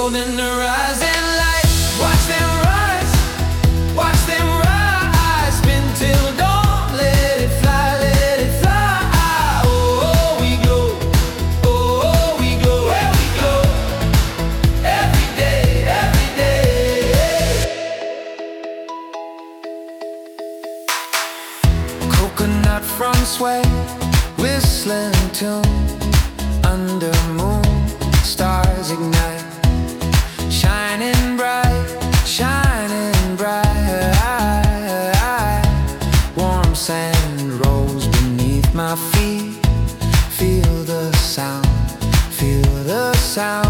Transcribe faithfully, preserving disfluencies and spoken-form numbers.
golden horizon light. Watch them rise, watch them rise, spin till dawn. Let it fly, let it fly. Oh, oh we glow, oh, oh we glow, yeah, we glow. Every day, every day. Coconut front sway, whistling tune. Under moon, stars ignite, shining bright, shining bright. Warm sand rolls beneath my feet. Feel the sound, feel the sound.